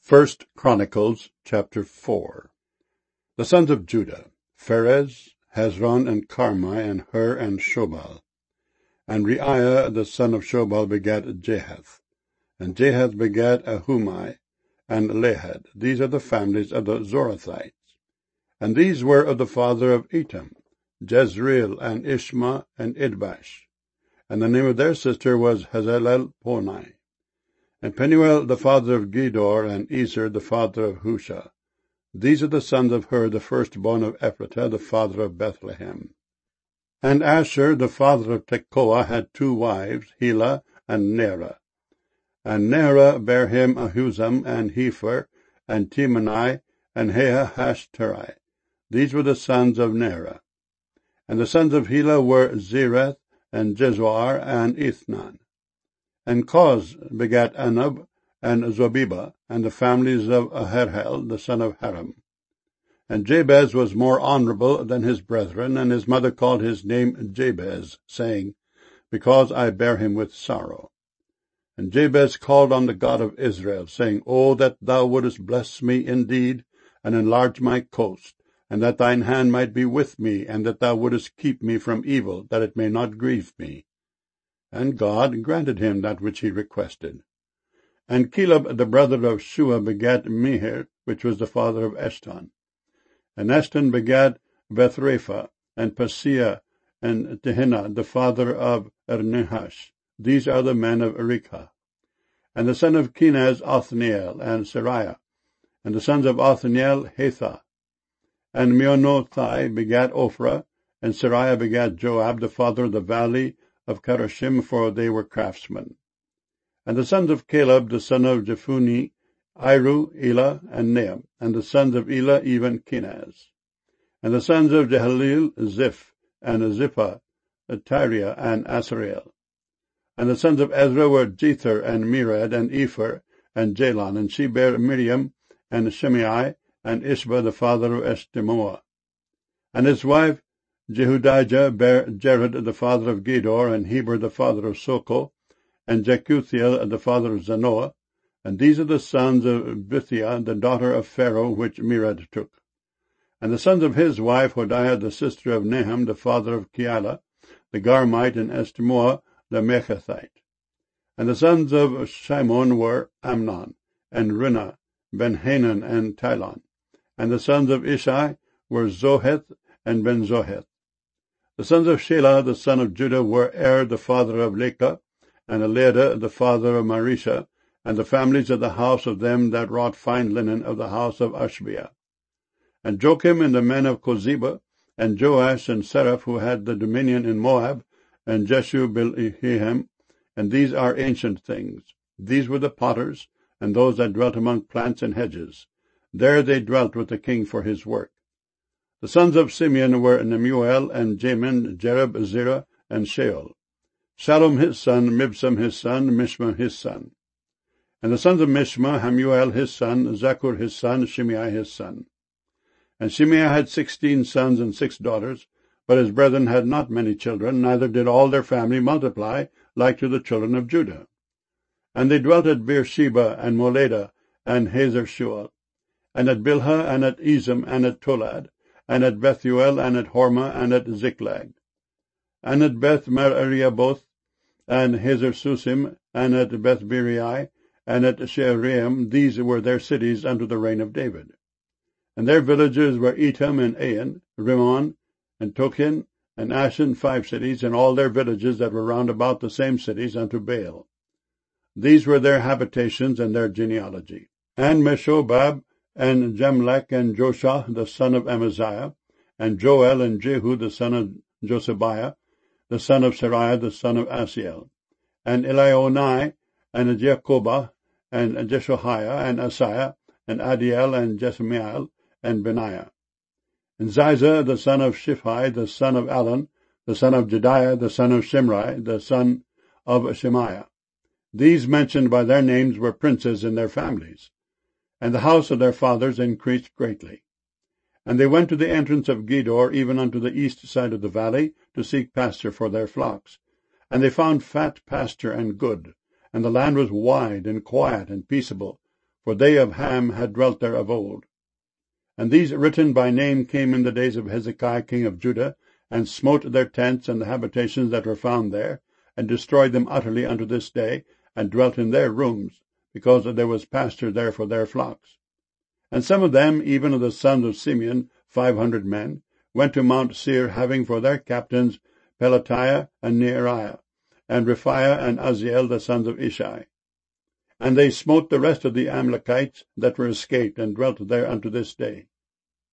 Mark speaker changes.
Speaker 1: First Chronicles chapter 4. The sons of Judah, Pharez, Hezron, and Carmi, and Hur, and Shobal. And Reiah the son of Shobal begat Jahath. And Jahath begat Ahumai, and Lahad. These are the families of the Zorathites. And these were of the father of Etam, Jezreel, and Ishma, and Idbash. And the name of their sister was Hazelelponi. And Penuel the father of Gedor, and Ezer the father of Husha. These are the sons of Hur, the firstborn of Ephratah, the father of Bethlehem. And Asher the father of Tekoa had 2 wives, Helah and Nerah. And Nerah bare him Ahuzam, and Hepher, and Timani, and Hahashterai. These were the sons of Nerah. And the sons of Helah were Zereth, and Jezoar, and Ethnan. And Koz begat Anub, and Zobeba, and the families of Aherhel, the son of Haram. And Jabez was more honorable than his brethren, and his mother called his name Jabez, saying, Because I bare him with sorrow. And Jabez called on the God of Israel, saying, O that thou wouldest bless me indeed, and enlarge my coast, and that thine hand might be with me, and that thou wouldest keep me from evil, that it may not grieve me. And God granted him that which he requested. And Caleb the brother of Shua begat Mehir, which was the father of Eshton. And Eshton begat Bethrapha, and Paseah, and Tehinnah, the father of Ernahash. These are the men of Rekah. And the son of Kenaz, Othniel, and Sariah. And the sons of Othniel, Hathah. And Meonothai begat Ophrah, and Sariah begat Joab, the father of the valley of Karashim, for they were craftsmen. And the sons of Caleb, the son of Jephunneh, Iru, Elah, and Neam. And the sons of Elah, even Kenaz. And the sons of Jehaleel, Ziph, and Zippah, Tyriah, and Asareel. And the sons of Ezra were Jether, and Mered, and Epher, and Jalon. And she bare Miriam, and Shimei, and Ishba, the father of Eshtemoa. And his wife Jehudijah bare Jared, the father of Gedor, and Heber, the father of Soko, and Jekuthiel, the father of Zanoah. And these are the sons of Bithiah, the daughter of Pharaoh, which Mered took. And the sons of his wife Hodiah, the sister of Nahum, the father of Keilah, the Garmite, and Eshtemoa, the Mechathite. And the sons of Shimon were Amnon, and Rinnah, Ben-Hanan, and Tilon. And the sons of Ishai were Zoheth, and Ben-Zoheth. The sons of Shelah, the son of Judah, were the father of Lekah, and Eliada, the father of Marisha, and the families of the house of them that wrought fine linen of the house of Ashbiah. And Joachim and the men of Kozeba, and Joash and Seraph, who had the dominion in Moab, and Jeshu-Bilhem, and these are ancient things. These were the potters, and those that dwelt among plants and hedges. There they dwelt with the king for his work. The sons of Simeon were Nemuel, and Jamin, Jerub, Zerah, and Sheol. Shallum his son, Mibsam his son, Mishma his son. And the sons of Mishma, Hamuel his son, Zakur his son, Shimei his son. And Shimei had 16 sons and 6 daughters, but his brethren had not many children, neither did all their family multiply, like to the children of Judah. And they dwelt at Beersheba, and Moladah, and Hazer-shual, and at Bilhah, and at Ezem, and at Tolad, and at Bethuel, and at Hormah, and at Ziklag, and at Beth-Mariaboth, and Hazer-susim, and at Beth-Biri, and at Shearim. These were their cities under the reign of David. And their villages were Etam, and Ain, Rimmon, and Tochen, and Ashen, 5 cities, and all their villages that were round about the same cities unto Baal. These were their habitations and their genealogy. And Meshobab, and Jamlech, and Joshua, the son of Amaziah, and Joel, and Jehu, the son of Josebiah, the son of Sariah, the son of Asiel, and Elionai, and Jacobah, and Jeshoiah, and Asaiah, and Adiel, and Jesamiel, and Benaiah. And Ziza, the son of Shiphi, the son of Alon, the son of Jediah, the son of Shimri, the son of Shemaiah. These mentioned by their names were princes in their families. And the house of their fathers increased greatly. And they went to the entrance of Gedor, even unto the east side of the valley, to seek pasture for their flocks. And they found fat pasture and good, and the land was wide and quiet and peaceable, for they of Ham had dwelt there of old. And these written by name came in the days of Hezekiah king of Judah, and smote their tents and the habitations that were found there, and destroyed them utterly unto this day, and dwelt in their rooms, because there was pasture there for their flocks. And some of them, even of the sons of Simeon, 500 men, went to Mount Seir, having for their captains Pelatiah and Neariah, and Rephaiah and Uzziel, the sons of Ishai. And they smote the rest of the Amalekites that were escaped, and dwelt there unto this day.